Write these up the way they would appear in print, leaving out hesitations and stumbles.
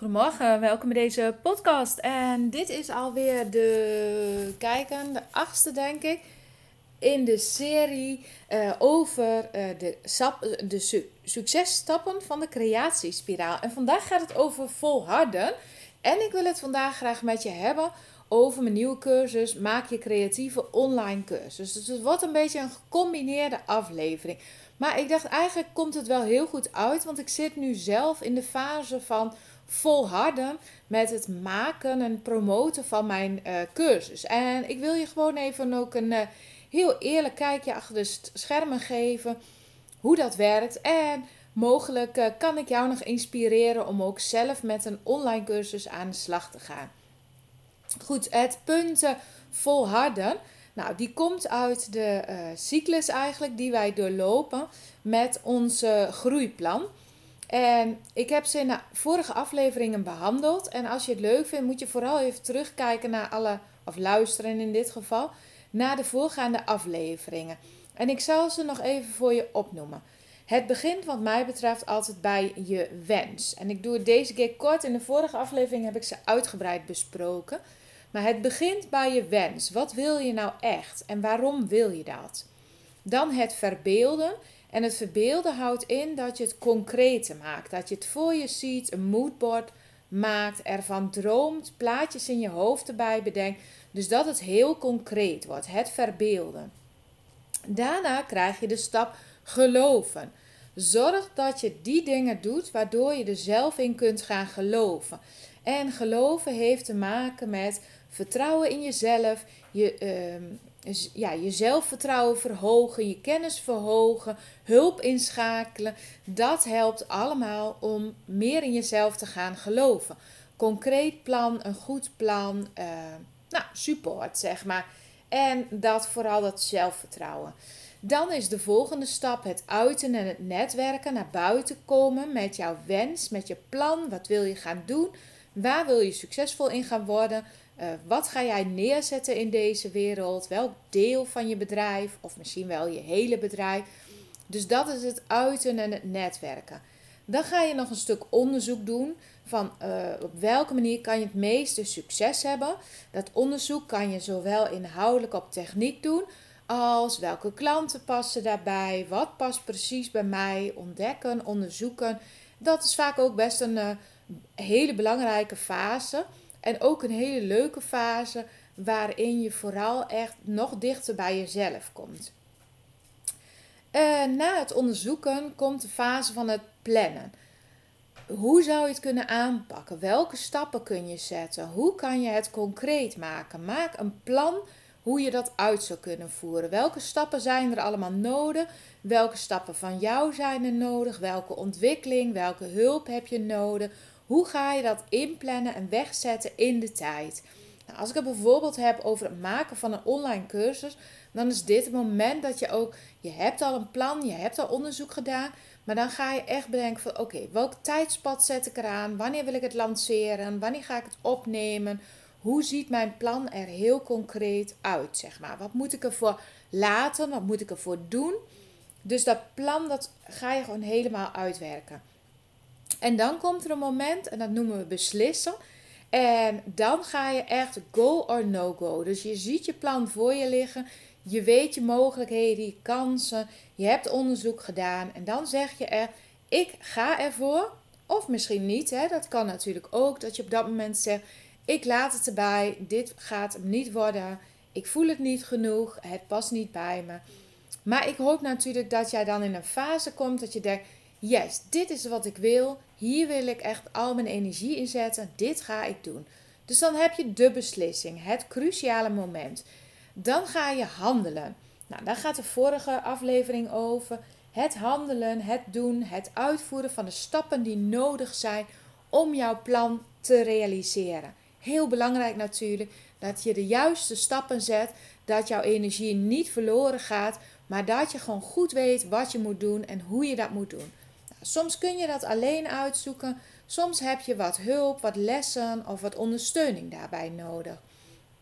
Goedemorgen, welkom bij deze podcast. En dit is alweer de 8e denk ik, in de serie over de successtappen van de creatiespiraal. En vandaag gaat het over volharden. En ik wil het vandaag graag met je hebben over mijn nieuwe cursus, Maak je creatieve online cursus. Dus het wordt een beetje een gecombineerde aflevering. Maar ik dacht, eigenlijk komt het wel heel goed uit, want ik zit nu zelf in de fase van volharden met het maken en promoten van mijn cursus. En ik wil je gewoon even ook een heel eerlijk kijkje achter de schermen geven hoe dat werkt. En mogelijk kan ik jou nog inspireren om ook zelf met een online cursus aan de slag te gaan. Goed, het punt volharden. Nou, die komt uit de cyclus eigenlijk die wij doorlopen met ons groeiplan. En ik heb ze in de vorige afleveringen behandeld. En als je het leuk vindt, moet je vooral even terugkijken naar of luisteren in dit geval, naar de voorgaande afleveringen. En ik zal ze nog even voor je opnoemen. Het begint wat mij betreft altijd bij je wens. En ik doe het deze keer kort. In de vorige aflevering heb ik ze uitgebreid besproken. Maar het begint bij je wens. Wat wil je nou echt? En waarom wil je dat? Dan het verbeelden. En het verbeelden houdt in dat je het concreter maakt. Dat je het voor je ziet, een moodboard maakt, ervan droomt, plaatjes in je hoofd erbij bedenkt. Dus dat het heel concreet wordt, het verbeelden. Daarna krijg je de stap geloven. Zorg dat je die dingen doet waardoor je er zelf in kunt gaan geloven. En geloven heeft te maken met vertrouwen in jezelf, je zelfvertrouwen verhogen, je kennis verhogen, hulp inschakelen. Dat helpt allemaal om meer in jezelf te gaan geloven. Concreet plan, een goed plan, support zeg maar. En vooral dat zelfvertrouwen. Dan is de volgende stap het uiten en het netwerken, naar buiten komen met jouw wens, met je plan. Wat wil je gaan doen? Waar wil je succesvol in gaan worden? Wat ga jij neerzetten in deze wereld? Welk deel van je bedrijf of misschien wel je hele bedrijf? Dus dat is het uiten en het netwerken. Dan ga je nog een stuk onderzoek doen van op welke manier kan je het meeste succes hebben. Dat onderzoek kan je zowel inhoudelijk op techniek doen als welke klanten passen daarbij, wat past precies bij mij, ontdekken, onderzoeken. Dat is vaak ook best een hele belangrijke fase en ook een hele leuke fase waarin je vooral echt nog dichter bij jezelf komt. Na het onderzoeken komt de fase van het plannen. Hoe zou je het kunnen aanpakken? Welke stappen kun je zetten? Hoe kan je het concreet maken? Maak een plan hoe je dat uit zou kunnen voeren. Welke stappen zijn er allemaal nodig? Welke stappen van jou zijn er nodig? Welke ontwikkeling, welke hulp heb je nodig? Hoe ga je dat inplannen en wegzetten in de tijd? Nou, als ik het bijvoorbeeld heb over het maken van een online cursus, dan is dit het moment dat je hebt al een plan, je hebt al onderzoek gedaan, maar dan ga je echt bedenken van oké, welk tijdspad zet ik eraan? Wanneer wil ik het lanceren? Wanneer ga ik het opnemen? Hoe ziet mijn plan er heel concreet uit, zeg maar? Wat moet ik ervoor laten? Wat moet ik ervoor doen? Dus dat plan, dat ga je gewoon helemaal uitwerken. En dan komt er een moment, en dat noemen we beslissen. En dan ga je echt go or no go. Dus je ziet je plan voor je liggen. Je weet je mogelijkheden, je kansen. Je hebt onderzoek gedaan. En dan zeg je echt, ik ga ervoor. Of misschien niet, hè? Dat kan natuurlijk ook. Dat je op dat moment zegt, ik laat het erbij. Dit gaat hem niet worden. Ik voel het niet genoeg. Het past niet bij me. Maar ik hoop natuurlijk dat jij dan in een fase komt dat je denkt, yes, dit is wat ik wil. Hier wil ik echt al mijn energie in zetten. Dit ga ik doen. Dus dan heb je de beslissing, het cruciale moment. Dan ga je handelen. Nou, daar gaat de vorige aflevering over. Het handelen, het doen, het uitvoeren van de stappen die nodig zijn om jouw plan te realiseren. Heel belangrijk natuurlijk dat je de juiste stappen zet, dat jouw energie niet verloren gaat, maar dat je gewoon goed weet wat je moet doen en hoe je dat moet doen. Nou, soms kun je dat alleen uitzoeken, soms heb je wat hulp, wat lessen of wat ondersteuning daarbij nodig.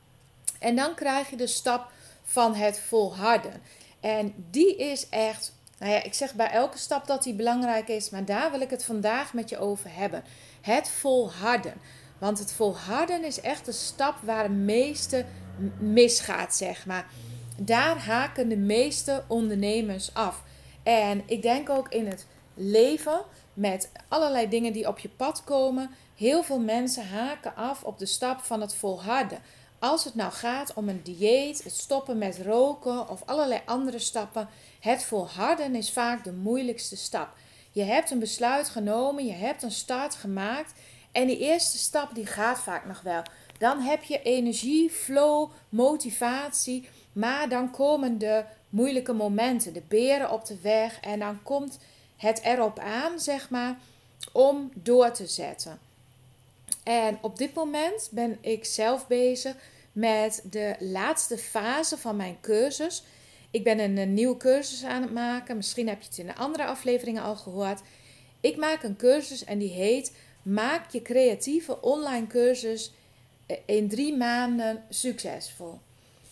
En dan krijg je de stap van het volharden. En die is echt Nou ja, ik zeg bij elke stap dat die belangrijk is, maar daar wil ik het vandaag met je over hebben. Het volharden. Want het volharden is echt de stap waar het meeste misgaat, zeg maar. Daar haken de meeste ondernemers af. En ik denk ook in het leven, met allerlei dingen die op je pad komen, heel veel mensen haken af op de stap van het volharden. Als het nou gaat om een dieet, het stoppen met roken of allerlei andere stappen, het volharden is vaak de moeilijkste stap. Je hebt een besluit genomen, je hebt een start gemaakt en die eerste stap die gaat vaak nog wel. Dan heb je energie, flow, motivatie, maar dan komen de moeilijke momenten, de beren op de weg en dan komt het erop aan, zeg maar, om door te zetten. En op dit moment ben ik zelf bezig met de laatste fase van mijn cursus. Ik ben een nieuwe cursus aan het maken. Misschien heb je het in de andere afleveringen al gehoord. Ik maak een cursus en die heet Maak je creatieve online cursus in 3 maanden succesvol.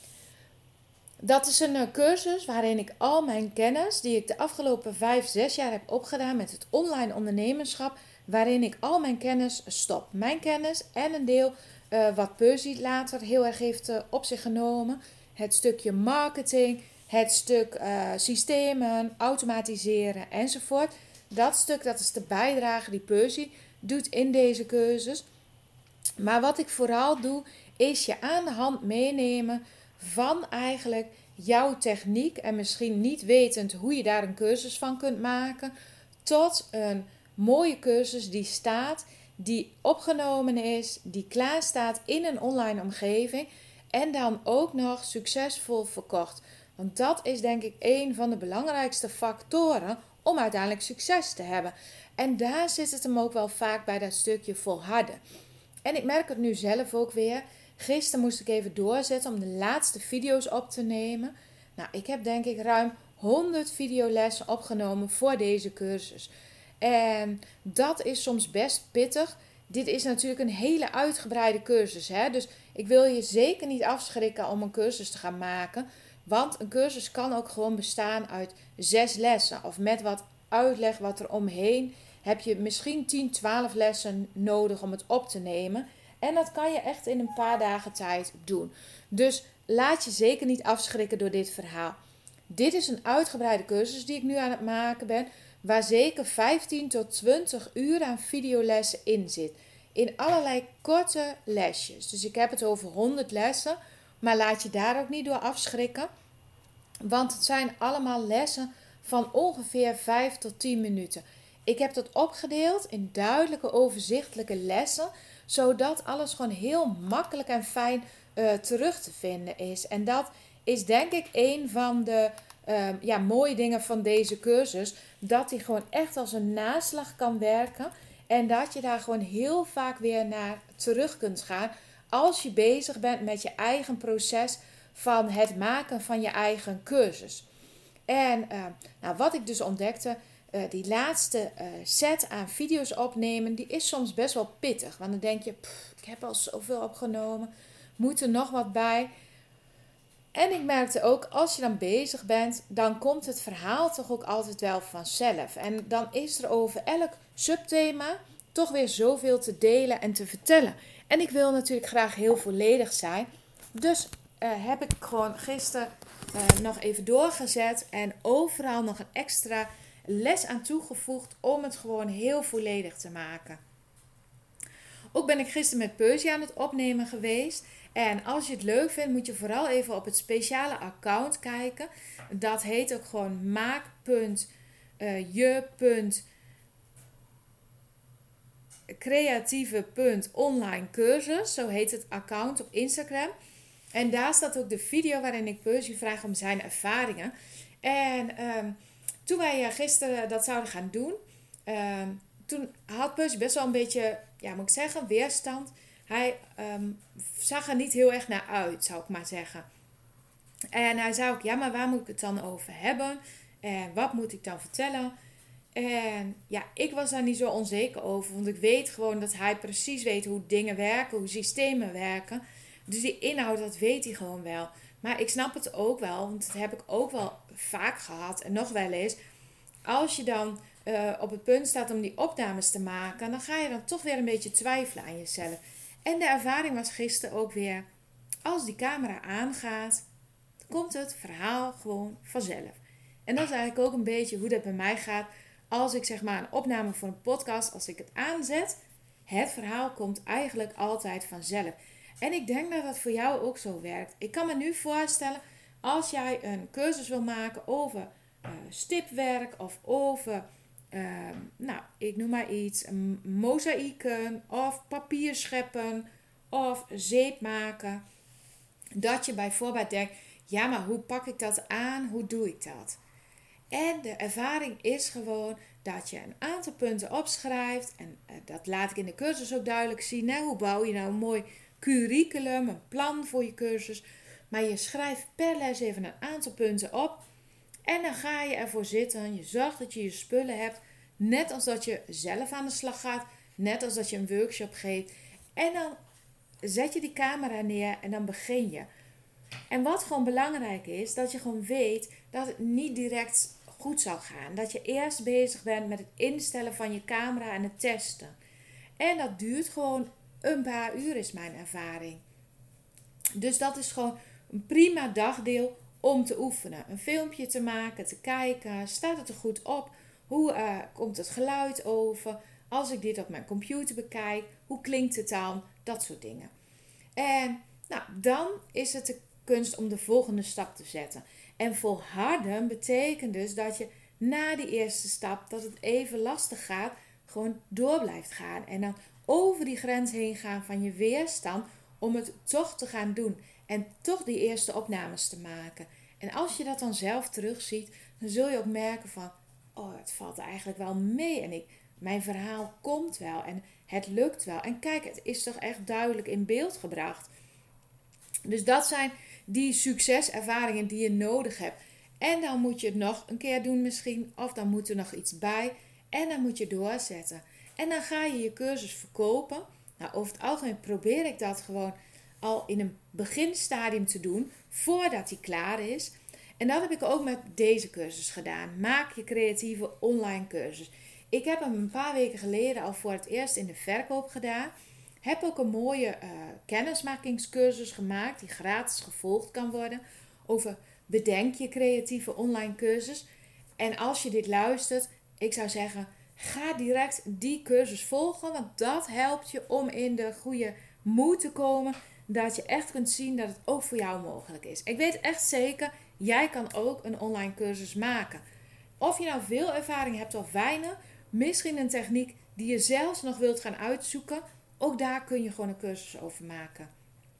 Dat is een cursus waarin ik al mijn kennis die ik de afgelopen 5-6 jaar heb opgedaan met het online ondernemerschap, waarin ik al mijn kennis stop. Mijn kennis en een deel wat Percy later heel erg heeft op zich genomen. Het stukje marketing, het stuk systemen, automatiseren enzovoort. Dat stuk, dat is de bijdrage die Percy doet in deze cursus. Maar wat ik vooral doe, is je aan de hand meenemen van eigenlijk jouw techniek en misschien niet wetend hoe je daar een cursus van kunt maken, tot een mooie cursus die staat, die opgenomen is, die klaar staat in een online omgeving en dan ook nog succesvol verkocht. Want dat is denk ik een van de belangrijkste factoren om uiteindelijk succes te hebben. En daar zit het hem ook wel vaak bij, dat stukje volharden. En ik merk het nu zelf ook weer. Gisteren moest ik even doorzetten om de laatste video's op te nemen. Nou, ik heb denk ik ruim 100 videolessen opgenomen voor deze cursus. En dat is soms best pittig. Dit is natuurlijk een hele uitgebreide cursus, hè? Dus ik wil je zeker niet afschrikken om een cursus te gaan maken. Want een cursus kan ook gewoon bestaan uit 6 lessen. Of met wat uitleg wat er omheen heb je misschien 10, 12 lessen nodig om het op te nemen. En dat kan je echt in een paar dagen tijd doen. Dus laat je zeker niet afschrikken door dit verhaal. Dit is een uitgebreide cursus die ik nu aan het maken ben, waar zeker 15 tot 20 uur aan videolessen in zit. In allerlei korte lesjes. Dus ik heb het over 100 lessen, maar laat je daar ook niet door afschrikken. Want het zijn allemaal lessen van ongeveer 5 tot 10 minuten. Ik heb dat opgedeeld in duidelijke, overzichtelijke lessen, zodat alles gewoon heel makkelijk en fijn terug te vinden is. En dat is denk ik een van de mooie dingen van deze cursus, dat die gewoon echt als een naslag kan werken en dat je daar gewoon heel vaak weer naar terug kunt gaan als je bezig bent met je eigen proces van het maken van je eigen cursus. En wat ik dus ontdekte, die laatste set aan video's opnemen, die is soms best wel pittig. Want dan denk je, ik heb al zoveel opgenomen, moet er nog wat bij. En ik merkte ook, als je dan bezig bent, dan komt het verhaal toch ook altijd wel vanzelf. En dan is er over elk subthema toch weer zoveel te delen en te vertellen. En ik wil natuurlijk graag heel volledig zijn. Dus heb ik gewoon gisteren nog even doorgezet en overal nog een extra les aan toegevoegd om het gewoon heel volledig te maken. Ook ben ik gisteren met Percy aan het opnemen geweest. En als je het leuk vindt, moet je vooral even op het speciale account kijken. Dat heet ook gewoon maak.je.creatieve.online cursus. Zo heet het account op Instagram. En daar staat ook de video waarin ik Percy vraag om zijn ervaringen. En toen wij gisteren dat zouden gaan doen, toen had Percy best wel een beetje, moet ik zeggen, weerstand. Hij zag er niet heel erg naar uit, zou ik maar zeggen. En hij zei ook, maar waar moet ik het dan over hebben? En wat moet ik dan vertellen? En ik was daar niet zo onzeker over. Want ik weet gewoon dat hij precies weet hoe dingen werken, hoe systemen werken. Dus die inhoud, dat weet hij gewoon wel. Maar ik snap het ook wel, want dat heb ik ook wel vaak gehad en nog wel eens. als je dan op het punt staat om die opnames te maken, dan ga je dan toch weer een beetje twijfelen aan jezelf. En de ervaring was gisteren ook weer, als die camera aangaat, komt het verhaal gewoon vanzelf. En dat is eigenlijk ook een beetje hoe dat bij mij gaat. Als ik zeg maar een opname voor een podcast, als ik het aanzet, het verhaal komt eigenlijk altijd vanzelf. En ik denk dat dat voor jou ook zo werkt. Ik kan me nu voorstellen, als jij een cursus wil maken over stipwerk of over, ik noem maar iets, mozaïeken of papierscheppen of zeep maken. Dat je bijvoorbeeld denkt, ja, maar hoe pak ik dat aan? Hoe doe ik dat? En de ervaring is gewoon dat je een aantal punten opschrijft. En dat laat ik in de cursus ook duidelijk zien. Hè? Hoe bouw je nou een mooi curriculum, een plan voor je cursus. Maar je schrijft per les even een aantal punten op. En dan ga je ervoor zitten. Je zorgt dat je je spullen hebt. Net als dat je zelf aan de slag gaat. Net als dat je een workshop geeft. En dan zet je die camera neer en dan begin je. En wat gewoon belangrijk is, dat je gewoon weet dat het niet direct goed zal gaan. Dat je eerst bezig bent met het instellen van je camera en het testen. En dat duurt gewoon een paar uur, is mijn ervaring. Dus dat is gewoon een prima dagdeel om te oefenen. Een filmpje te maken, te kijken. Staat het er goed op? Hoe komt het geluid over? Als ik dit op mijn computer bekijk, hoe klinkt het dan? Dat soort dingen. En dan is het de kunst om de volgende stap te zetten. En volharden betekent dus dat je na die eerste stap, dat het even lastig gaat, gewoon door blijft gaan. En dan over die grens heen gaan van je weerstand om het toch te gaan doen. En toch die eerste opnames te maken. En als je dat dan zelf terugziet, dan zul je ook merken van, oh, het valt eigenlijk wel mee. En mijn verhaal komt wel en het lukt wel. En kijk, het is toch echt duidelijk in beeld gebracht. Dus dat zijn die succeservaringen die je nodig hebt. En dan moet je het nog een keer doen misschien. Of dan moet er nog iets bij. En dan moet je doorzetten. En dan ga je je cursus verkopen. Nou, over het algemeen probeer ik dat gewoon al in een beginstadium te doen. Voordat die klaar is. En dat heb ik ook met deze cursus gedaan. Maak je creatieve online cursus. Ik heb hem een paar weken geleden al voor het eerst in de verkoop gedaan. Heb ook een mooie kennismakingscursus gemaakt die gratis gevolgd kan worden over bedenk je creatieve online cursus. En als je dit luistert, ik zou zeggen, ga direct die cursus volgen, want dat helpt je om in de goede moed te komen, dat je echt kunt zien dat het ook voor jou mogelijk is. Ik weet echt zeker, jij kan ook een online cursus maken. Of je nou veel ervaring hebt of weinig, misschien een techniek die je zelfs nog wilt gaan uitzoeken, ook daar kun je gewoon een cursus over maken.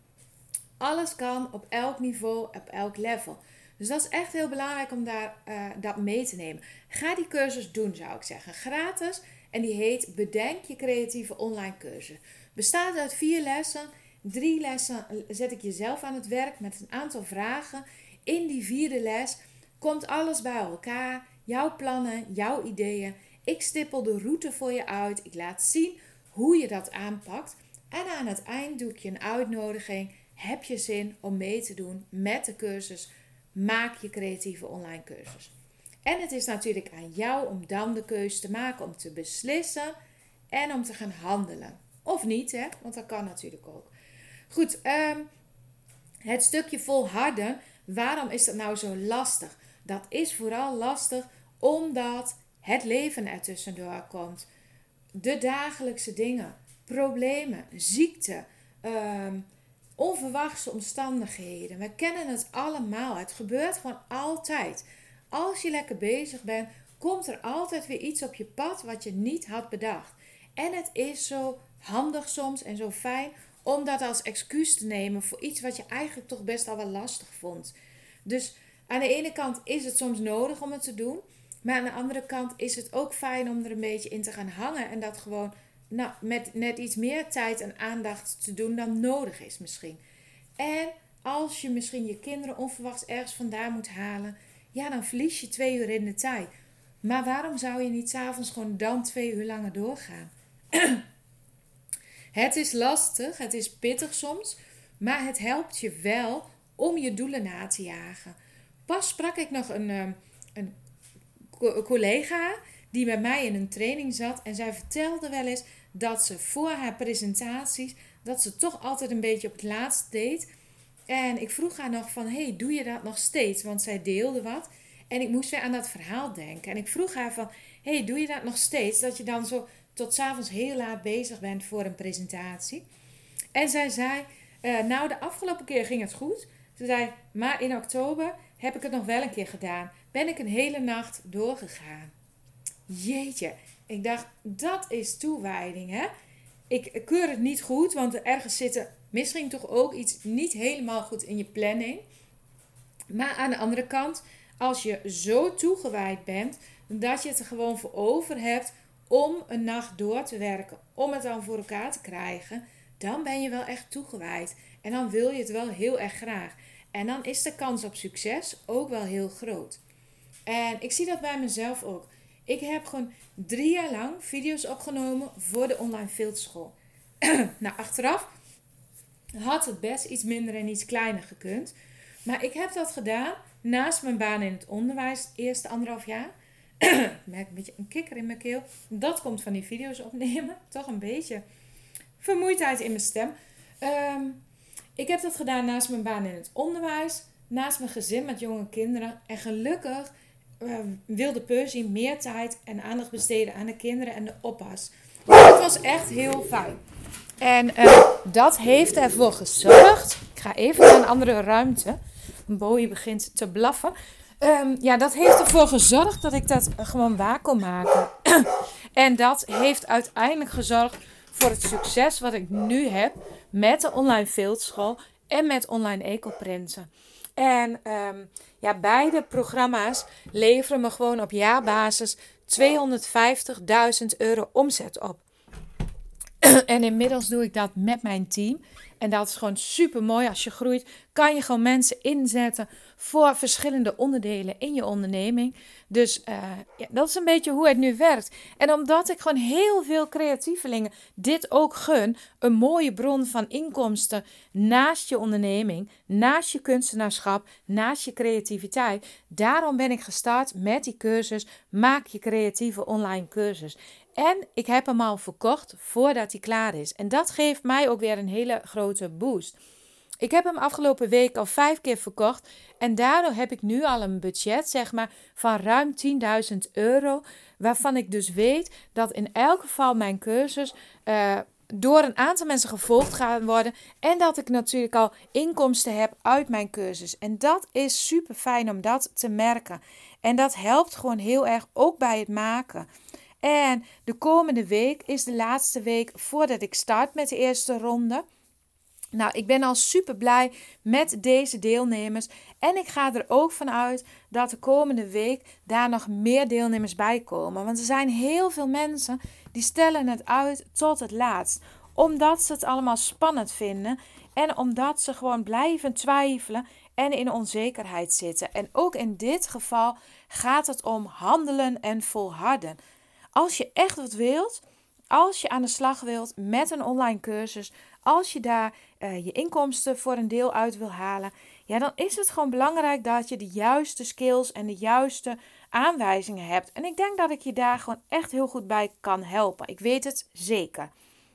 Alles kan op elk niveau, op elk level. Dus dat is echt heel belangrijk om dat mee te nemen. Ga die cursus doen, zou ik zeggen. Gratis. En die heet Bedenk je creatieve online cursus. Bestaat uit 4 lessen. 3 lessen zet ik jezelf aan het werk met een aantal vragen. In die 4e les komt alles bij elkaar. Jouw plannen, jouw ideeën. Ik stippel de route voor je uit. Ik laat zien hoe je dat aanpakt. En aan het eind doe ik je een uitnodiging. Heb je zin om mee te doen met de cursus? Maak je creatieve online cursus. En het is natuurlijk aan jou om dan de keuze te maken, om te beslissen en om te gaan handelen. Of niet, hè? Want dat kan natuurlijk ook. Goed, het stukje volharden. Waarom is dat nou zo lastig? Dat is vooral lastig omdat het leven ertussendoor komt. De dagelijkse dingen, problemen, ziekte, onverwachte omstandigheden. We kennen het allemaal. Het gebeurt gewoon altijd. Als je lekker bezig bent, komt er altijd weer iets op je pad wat je niet had bedacht. En het is zo handig soms en zo fijn om dat als excuus te nemen voor iets wat je eigenlijk toch best al wel lastig vond. Dus aan de ene kant is het soms nodig om het te doen. Maar aan de andere kant is het ook fijn om er een beetje in te gaan hangen. En dat gewoon met net iets meer tijd en aandacht te doen dan nodig is misschien. En als je misschien je kinderen onverwachts ergens vandaan moet halen. Ja, dan verlies je 2 uur in de tijd. Maar waarom zou je niet 's avonds gewoon dan 2 uur langer doorgaan? Het is lastig, het is pittig soms. Maar het helpt je wel om je doelen na te jagen. Pas sprak ik nog een collega die bij mij in een training zat. En zij vertelde wel eens dat ze voor haar presentaties, dat ze toch altijd een beetje op het laatst deed. En ik vroeg haar nog van, hey, doe je dat nog steeds? Want zij deelde wat. En ik moest weer aan dat verhaal denken. En ik vroeg haar van, hey, doe je dat nog steeds? Dat je dan zo tot 's avonds heel laat bezig bent voor een presentatie. En zij zei, nou, de afgelopen keer ging het goed. Ze zei, maar in oktober heb ik het nog wel een keer gedaan. Ben ik een hele nacht doorgegaan. Jeetje, ik dacht, dat is toewijding, hè? Ik keur het niet goed, want ergens zit er misschien toch ook iets niet helemaal goed in je planning. Maar aan de andere kant, als je zo toegewijd bent, dat je het er gewoon voor over hebt om een nacht door te werken, om het dan voor elkaar te krijgen, dan ben je wel echt toegewijd. En dan wil je het wel heel erg graag. En dan is de kans op succes ook wel heel groot. En ik zie dat bij mezelf ook. Ik heb gewoon 3 jaar lang video's opgenomen voor de online fieldschool. Nou, achteraf had het best iets minder en iets kleiner gekund. Maar ik heb dat gedaan naast mijn baan in het onderwijs, het eerste 1,5 jaar. Ik merk een beetje een kikker in mijn keel. Dat komt van die video's opnemen. Toch een beetje vermoeidheid in mijn stem. Ik heb dat gedaan naast mijn baan in het onderwijs. Naast mijn gezin met jonge kinderen. En gelukkig wilde Percy meer tijd en aandacht besteden aan de kinderen en de oppas. Dat was echt heel fijn. En dat heeft ervoor gezorgd. Ik ga even naar een andere ruimte. Een boeie begint te blaffen. Dat heeft ervoor gezorgd dat ik dat gewoon waar kon maken. En dat heeft uiteindelijk gezorgd voor het succes wat ik nu heb met de online fieldschool en met online ecoprinten. En beide programma's leveren me gewoon op jaarbasis €250.000 omzet op. En inmiddels doe ik dat met mijn team. En dat is gewoon super mooi. Als je groeit, kan je gewoon mensen inzetten voor verschillende onderdelen in je onderneming. Dus dat is een beetje hoe het nu werkt. En omdat ik gewoon heel veel creatievelingen dit ook gun, een mooie bron van inkomsten naast je onderneming, naast je kunstenaarschap, naast je creativiteit. Daarom ben ik gestart met die cursus, Maak je creatieve online cursus. En ik heb hem al verkocht voordat hij klaar is. En dat geeft mij ook weer een hele grote boost. Ik heb hem afgelopen week al 5 keer verkocht. En daardoor heb ik nu al een budget van ruim €10.000. Waarvan ik dus weet dat in elk geval mijn cursus door een aantal mensen gevolgd gaat worden. En dat ik natuurlijk al inkomsten heb uit mijn cursus. En dat is super fijn om dat te merken. En dat helpt gewoon heel erg ook bij het maken. En de komende week is de laatste week voordat ik start met de eerste ronde. Nou, ik ben al super blij met deze deelnemers. En ik ga er ook van uit dat de komende week daar nog meer deelnemers bij komen. Want er zijn heel veel mensen die stellen het uit tot het laatst. Omdat ze het allemaal spannend vinden. En omdat ze gewoon blijven twijfelen en in onzekerheid zitten. En ook in dit geval gaat het om handelen en volharden. Als je echt wat wilt, als je aan de slag wilt met een online cursus, als je daar je inkomsten voor een deel uit wil halen, dan is het gewoon belangrijk dat je de juiste skills en de juiste aanwijzingen hebt. En ik denk dat ik je daar gewoon echt heel goed bij kan helpen. Ik weet het zeker.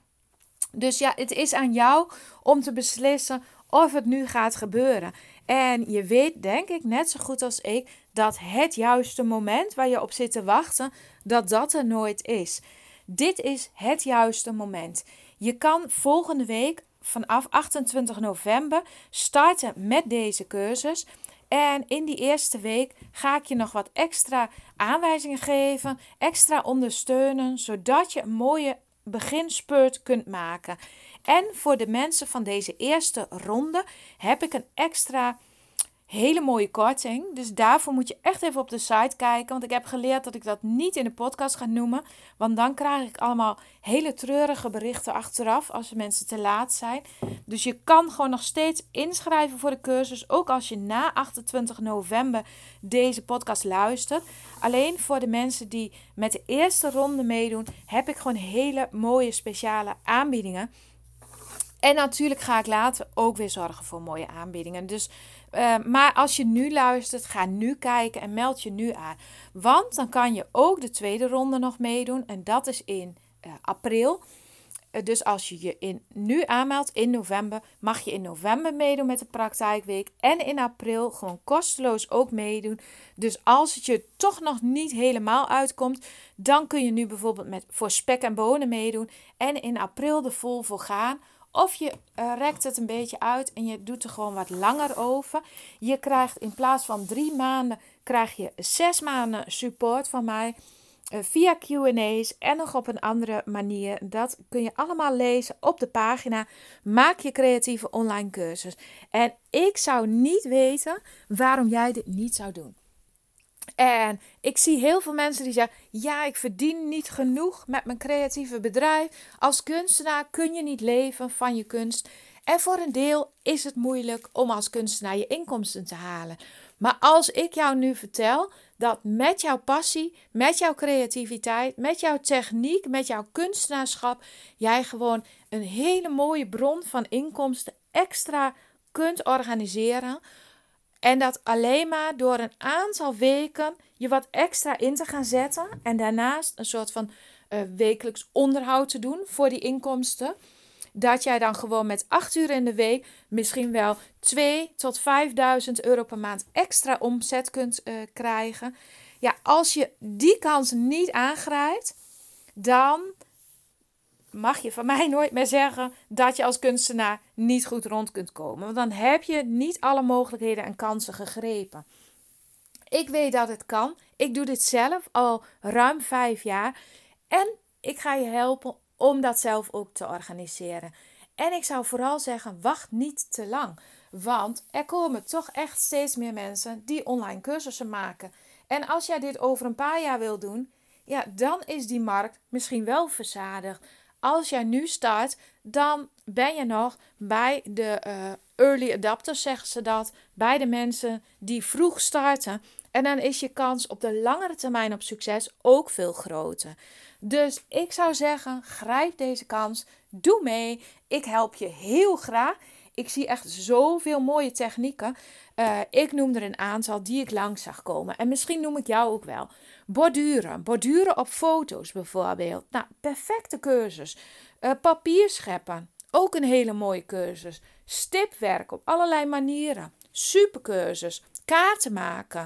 Dus het is aan jou om te beslissen of het nu gaat gebeuren. En je weet, denk ik, net zo goed als ik, dat het juiste moment waar je op zit te wachten, dat er nooit is. Dit is het juiste moment. Je kan volgende week vanaf 28 november starten met deze cursus. En in die eerste week ga ik je nog wat extra aanwijzingen geven, extra ondersteunen, zodat je een mooie beginspurt kunt maken. En voor de mensen van deze eerste ronde heb ik een extra hele mooie korting. Dus daarvoor moet je echt even op de site kijken. Want ik heb geleerd dat ik dat niet in de podcast ga noemen. Want dan krijg ik allemaal hele treurige berichten achteraf als de mensen te laat zijn. Dus je kan gewoon nog steeds inschrijven voor de cursus. Ook als je na 28 november deze podcast luistert. Alleen voor de mensen die met de eerste ronde meedoen, heb ik gewoon hele mooie speciale aanbiedingen. En natuurlijk ga ik later ook weer zorgen voor mooie aanbiedingen. Dus, maar als je nu luistert, ga nu kijken en meld je nu aan. Want dan kan je ook de tweede ronde nog meedoen. En dat is in april. Dus als je je nu aanmeldt in november, mag je in november meedoen met de praktijkweek. En in april gewoon kosteloos ook meedoen. Dus als het je toch nog niet helemaal uitkomt, dan kun je nu bijvoorbeeld voor spek en bonen meedoen. En in april er vol voor gaan. Of je rekt het een beetje uit en je doet er gewoon wat langer over. Je krijgt in plaats van 3 maanden, krijg je 6 maanden support van mij. Via Q&A's en nog op een andere manier. Dat kun je allemaal lezen op de pagina. Maak je creatieve online cursus. En ik zou niet weten waarom jij dit niet zou doen. En ik zie heel veel mensen die zeggen, ja, ik verdien niet genoeg met mijn creatieve bedrijf. Als kunstenaar kun je niet leven van je kunst. En voor een deel is het moeilijk om als kunstenaar je inkomsten te halen. Maar als ik jou nu vertel dat met jouw passie, met jouw creativiteit, met jouw techniek, met jouw kunstenaarschap, jij gewoon een hele mooie bron van inkomsten extra kunt organiseren. En dat alleen maar door een aantal weken je wat extra in te gaan zetten. En daarnaast een soort van wekelijks onderhoud te doen voor die inkomsten. Dat jij dan gewoon met 8 uur in de week misschien wel 2.000 tot 5.000 euro per maand extra omzet kunt krijgen. Ja, als je die kans niet aangrijpt, dan mag je van mij nooit meer zeggen dat je als kunstenaar niet goed rond kunt komen. Want dan heb je niet alle mogelijkheden en kansen gegrepen. Ik weet dat het kan. Ik doe dit zelf al ruim 5 jaar. En ik ga je helpen om dat zelf ook te organiseren. En ik zou vooral zeggen, wacht niet te lang. Want er komen toch echt steeds meer mensen die online cursussen maken. En als jij dit over een paar jaar wil doen, ja, dan is die markt misschien wel verzadigd. Als jij nu start, dan ben je nog bij de early adapters, zeggen ze dat. Bij de mensen die vroeg starten. En dan is je kans op de langere termijn op succes ook veel groter. Dus ik zou zeggen, grijp deze kans. Doe mee. Ik help je heel graag. Ik zie echt zoveel mooie technieken. Ik noem er een aantal die ik langs zag komen. En misschien noem ik jou ook wel. Borduren. Borduren op foto's bijvoorbeeld. Nou, perfecte cursus. Papier scheppen. Ook een hele mooie cursus. Stipwerk op allerlei manieren. Supercursus. Kaarten maken.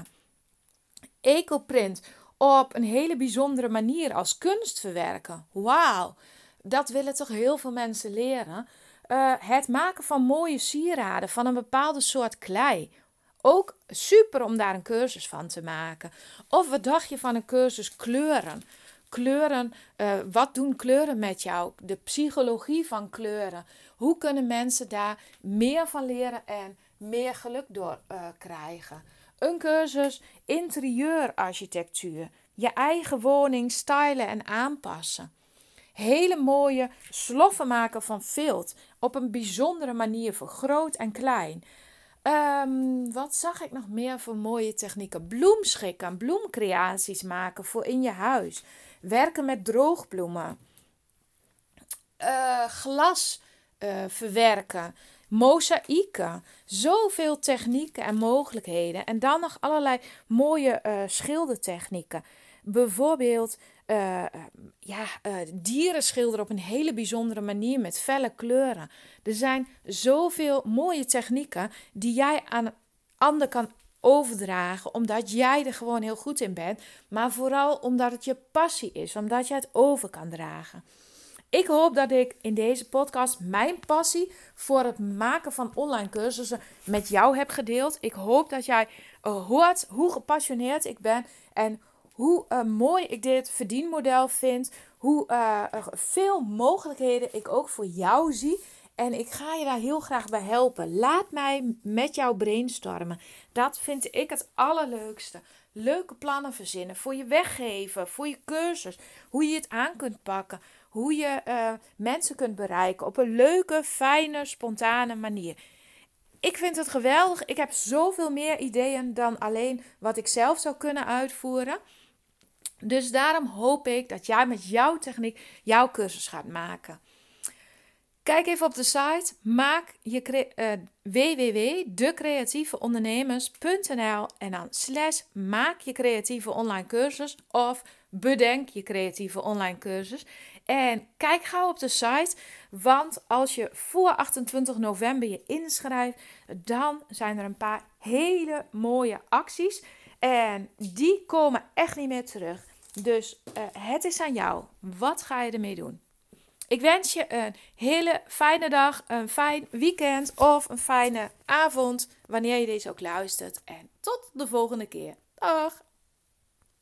Ecoprint op een hele bijzondere manier als kunst verwerken. Wauw, dat willen toch heel veel mensen leren. Het maken van mooie sieraden van een bepaalde soort klei. Ook super om daar een cursus van te maken. Of wat dacht je van een cursus kleuren? Kleuren, wat doen kleuren met jou? De psychologie van kleuren. Hoe kunnen mensen daar meer van leren en meer geluk door krijgen? Een cursus interieurarchitectuur. Je eigen woning stylen en aanpassen. Hele mooie sloffen maken van vilt. Op een bijzondere manier voor groot en klein. Wat zag ik nog meer voor mooie technieken? Bloemschikken, bloemcreaties maken voor in je huis. Werken met droogbloemen. Glas verwerken. Mozaïeken. Zoveel technieken en mogelijkheden. En dan nog allerlei mooie schildertechnieken. Bijvoorbeeld dieren schilderen op een hele bijzondere manier met felle kleuren. Er zijn zoveel mooie technieken die jij aan een ander kan overdragen, omdat jij er gewoon heel goed in bent, maar vooral omdat het je passie is, omdat je het over kan dragen. Ik hoop dat ik in deze podcast mijn passie voor het maken van online cursussen met jou heb gedeeld. Ik hoop dat jij hoort hoe gepassioneerd ik ben en hoe mooi ik dit verdienmodel vind. Hoe veel mogelijkheden ik ook voor jou zie. En ik ga je daar heel graag bij helpen. Laat mij met jou brainstormen. Dat vind ik het allerleukste. Leuke plannen verzinnen voor je weggeven, voor je cursus. Hoe je het aan kunt pakken. Hoe je mensen kunt bereiken op een leuke, fijne, spontane manier. Ik vind het geweldig. Ik heb zoveel meer ideeën dan alleen wat ik zelf zou kunnen uitvoeren. Dus daarom hoop ik dat jij met jouw techniek jouw cursus gaat maken. Kijk even op de site, www.decreatieveondernemers.nl en dan /maak je creatieve online cursus of bedenk je creatieve online cursus. En kijk gauw op de site, want als je voor 28 november je inschrijft, dan zijn er een paar hele mooie acties en die komen echt niet meer terug. Dus het is aan jou. Wat ga je ermee doen? Ik wens je een hele fijne dag, een fijn weekend of een fijne avond, wanneer je deze ook luistert. En tot de volgende keer. Dag!